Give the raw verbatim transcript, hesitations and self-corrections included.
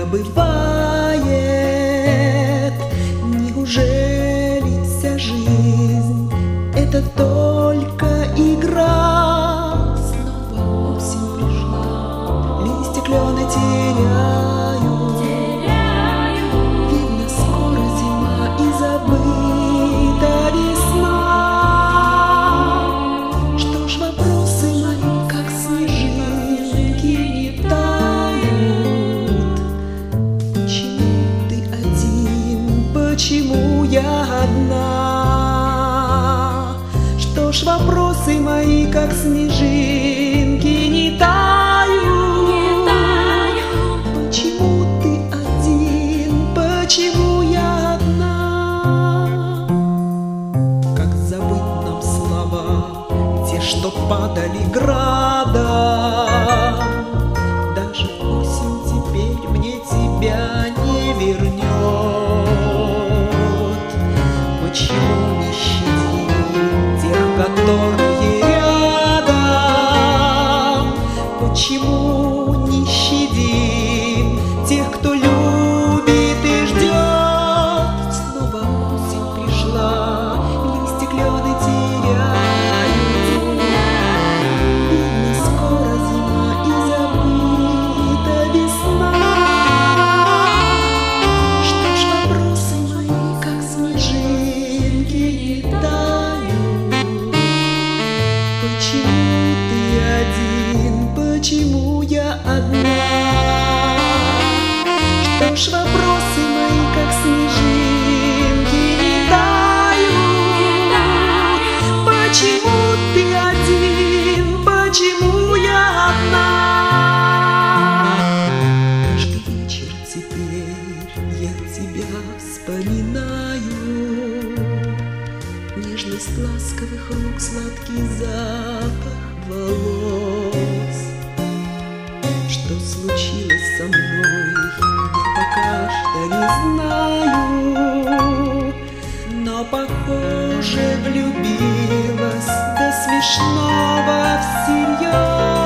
бывает. Неужели вся жизнь — это только игра? Снова осень пришла, листья клена теряю. Видно, скоро зима и забыта весна. Что ж, вопросы мои, как снежинки, не тают. Почему ты один, почему я одна? Что ж, вопросы мои, как снежинки, не тают. Почему ты один, почему я одна? Как забыть нам слова, те, что падали градом? Даже осень теперь мне тебя не вернет. Почему не щадить тех, которые рядом? Почему не щадим тех, кто любит и ждет? Снова осень пришла, листья клена теряют. Видно, скоро зима и забыта весна. Что ж, вопросы мои, как снежинки, не тают. Почему ты один, почему я одна? Что ж, вопросы мои, как снежинки, не тают. Почему ты один, почему я одна? Каждый вечер теперь я тебя вспоминаю. Нежность ласковых рук, сладкий запах волос. Что случилось со мной, я пока что не знаю. Но, похоже, влюбилась до смешного всерьез.